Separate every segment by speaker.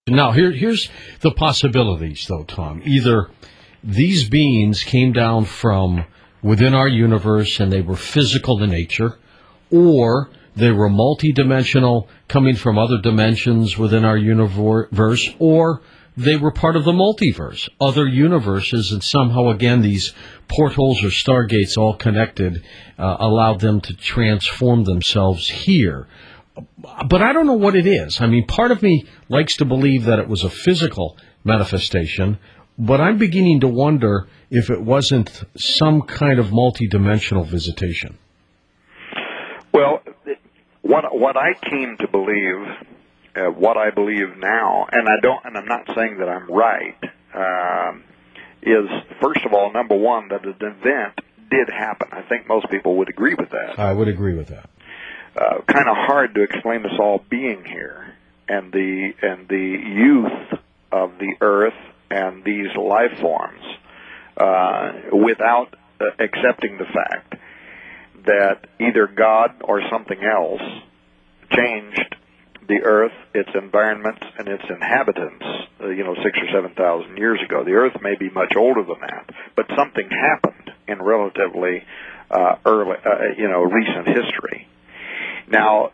Speaker 1: Now, here's the possibilities, though, Tom. Either these beings came down from within our universe and they were physical in nature, or they were multidimensional, coming from other dimensions within our universe, or they were part of the multiverse, other universes, and somehow, again, these portals or stargates all connected allowed them to transform themselves here. But I don't know what it is. I mean, part of me likes to believe that it was a physical manifestation, but I'm beginning to wonder if it wasn't some kind of multidimensional visitation.
Speaker 2: Well, what I came to believe, what I believe now, and I'm not saying that I'm right, is first of all, number one, that an event did happen. I think most people would agree with that.
Speaker 1: I would agree with that.
Speaker 2: Kind of hard to explain us all being here and the youth of the earth and these life forms without accepting the fact that either God or something else changed the earth, its environments, and its inhabitants, 6,000 or 7,000 years ago. The earth may be much older than that, but something happened in relatively early, recent history. Now,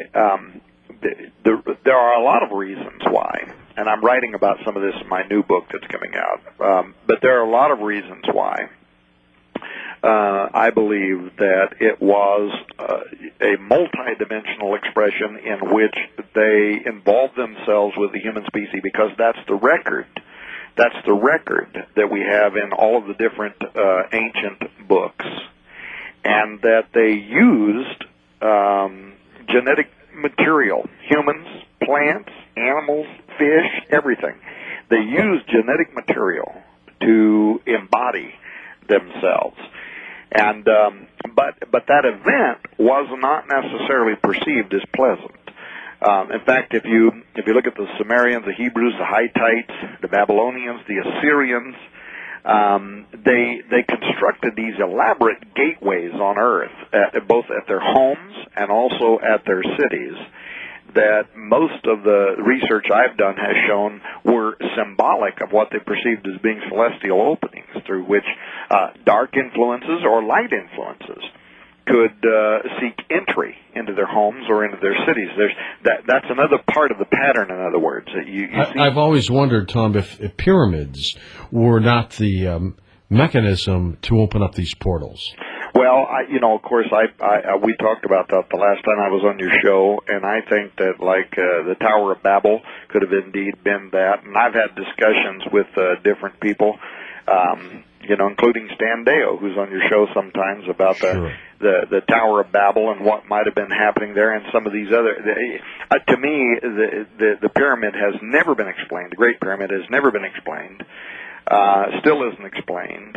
Speaker 2: there are a lot of reasons why, and I'm writing about some of this in my new book that's coming out, but there are a lot of reasons why I believe that it was a multidimensional expression in which they involved themselves with the human species, because that's the record. That's the record that we have in all of the different ancient books, and that they used genetic material, humans, plants, animals, fish, everything. They used genetic material to embody themselves. And but that event was not necessarily perceived as pleasant. In fact, if you look at the Sumerians, the Hebrews, the Hittites, the Babylonians, the Assyrians, they constructed these elaborate gateways on Earth, both at their homes and also at their cities, that most of the research I've done has shown were symbolic of what they perceived as being celestial openings through which dark influences or light influences could seek entry into their homes or into their cities. That's another part of the pattern, in other words. That you see.
Speaker 1: I've always wondered, Tom, if pyramids were not the mechanism to open up these portals.
Speaker 2: Well, of course, we talked about that the last time I was on your show, and I think that, the Tower of Babel could have indeed been that. And I've had discussions with different people, including Stan Deyo, who's on your show sometimes, about the Tower of Babel and what might have been happening there, and some of these other. To me, the pyramid has never been explained. The Great Pyramid has never been explained. Still isn't explained.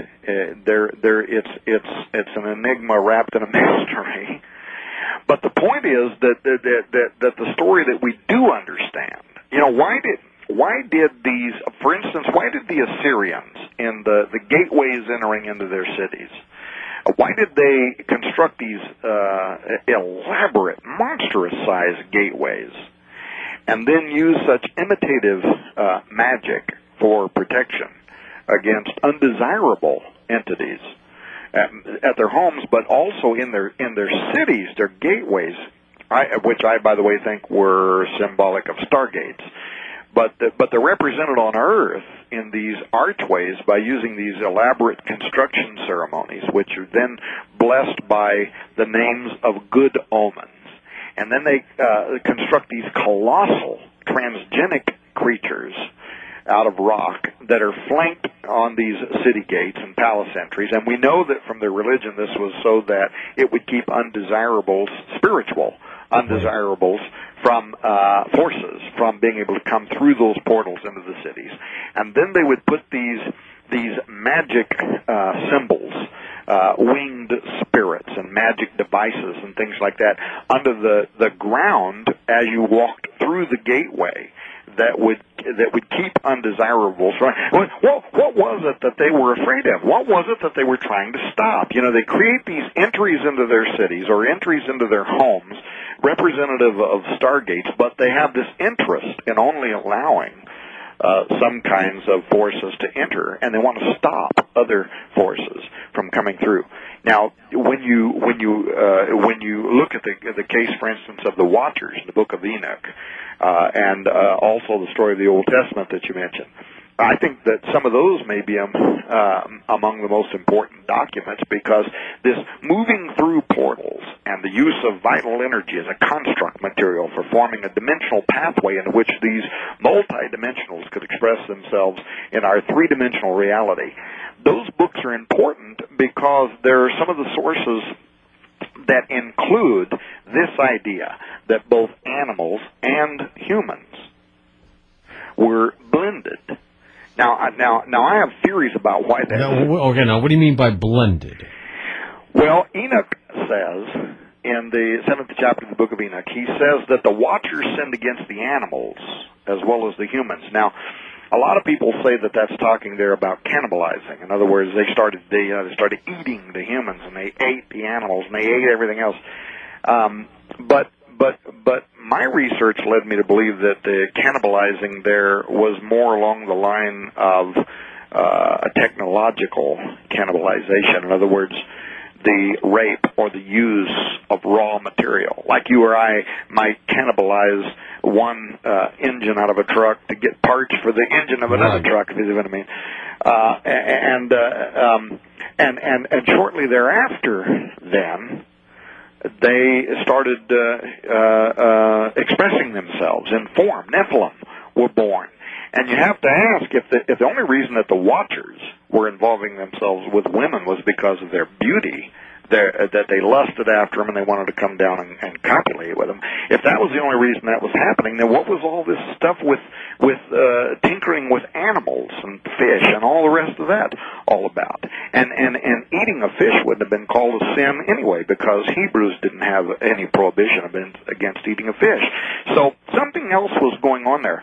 Speaker 2: It's an enigma wrapped in a mystery. But the point is that the story that we do understand. Why did these, for instance, why did the Assyrians in the gateways entering into their cities, why did they construct these elaborate, monstrous-sized gateways, and then use such imitative magic for protection against undesirable entities at their homes, but also in their cities, their gateways, which I, by the way, think were symbolic of stargates. But they're represented on Earth in these archways by using these elaborate construction ceremonies, which are then blessed by the names of good omens. And then they construct these colossal transgenic creatures out of rock that are flanked on these city gates and palace entries. And we know that from their religion this was so that it would keep undesirables, spiritual undesirables, from forces from being able to come through those portals into the cities. And then they would put these magic symbols, winged spirits and magic devices and things like that under the ground as you walked through the gateway, that would keep undesirables. What was it that they were afraid of? What was it that they were trying to stop? They create these entries into their cities or entries into their homes, representative of stargates, but they have this interest in only allowing some kinds of forces to enter, and they want to stop other forces from coming through. Now, when you look at the case, for instance, of the Watchers in the Book of Enoch, and also the story of the Old Testament that you mentioned, I think that some of those may be among the most important documents, because this moving through portals and the use of vital energy as a construct material for forming a dimensional pathway in which these multidimensionals could express themselves in our three-dimensional reality, those books are important because they're some of the sources that include this idea that both animals and humans were blended. Now, I have theories about why that is.
Speaker 1: Okay, now, what do you mean by blended?
Speaker 2: Well, Enoch says, in the 7th chapter of the Book of Enoch, he says that the Watchers sinned against the animals as well as the humans. Now, a lot of people say that that's talking there about cannibalizing. In other words, they started eating the humans, and they ate the animals, and they ate everything else. But my research led me to believe that the cannibalizing there was more along the line of a technological cannibalization. In other words, the rape or the use of raw material. Like you or I might cannibalize one engine out of a truck to get parts for the engine of another truck, if you see what I mean. And shortly thereafter, then, they started expressing themselves in form. Nephilim were born. And you have to ask if the only reason that the Watchers were involving themselves with women was because of their beauty, that they lusted after them and they wanted to come down and copulate with them. If that was the only reason that was happening, then what was all this stuff with tinkering with animals and fish and all the rest of that all about? And eating a fish wouldn't have been called a sin anyway, because Hebrews didn't have any prohibition against eating a fish. So something else was going on there.